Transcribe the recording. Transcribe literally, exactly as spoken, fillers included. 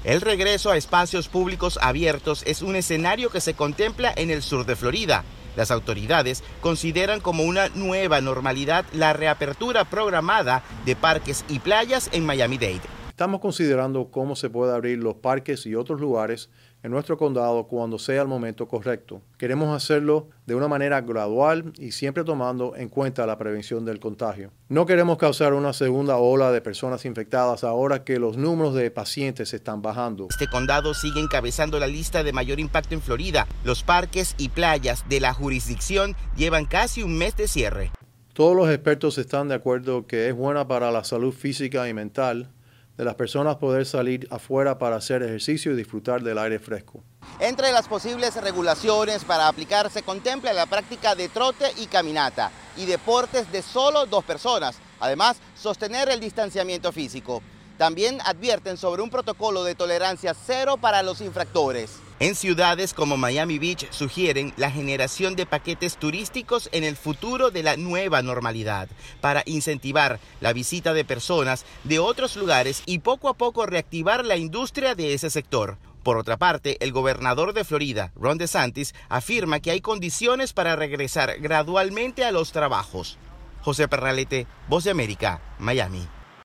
El regreso a espacios públicos abiertos es un escenario que se contempla en el sur de Florida. Las autoridades consideran como una nueva normalidad la reapertura programada de parques y playas en Miami-Dade. Estamos considerando cómo se puede abrir los parques y otros lugares en nuestro condado cuando sea el momento correcto. Queremos hacerlo de una manera gradual y siempre tomando en cuenta la prevención del contagio. No queremos causar una segunda ola de personas infectadas ahora que los números de pacientes están bajando. Este condado sigue encabezando la lista de mayor impacto en Florida. Los parques y playas de la jurisdicción llevan casi un mes de cierre. Todos los expertos están de acuerdo que es buena para la salud física y mental de las personas poder salir afuera para hacer ejercicio y disfrutar del aire fresco. Entre las posibles regulaciones para aplicar se contempla la práctica de trote y caminata y deportes de solo dos personas. Además, sostener el distanciamiento físico. También advierten sobre un protocolo de tolerancia cero para los infractores. En ciudades como Miami Beach sugieren la generación de paquetes turísticos en el futuro de la nueva normalidad para incentivar la visita de personas de otros lugares y poco a poco reactivar la industria de ese sector. Por otra parte, el gobernador de Florida, Ron DeSantis, afirma que hay condiciones para regresar gradualmente a los trabajos. José Perralete, Voz de América, Miami.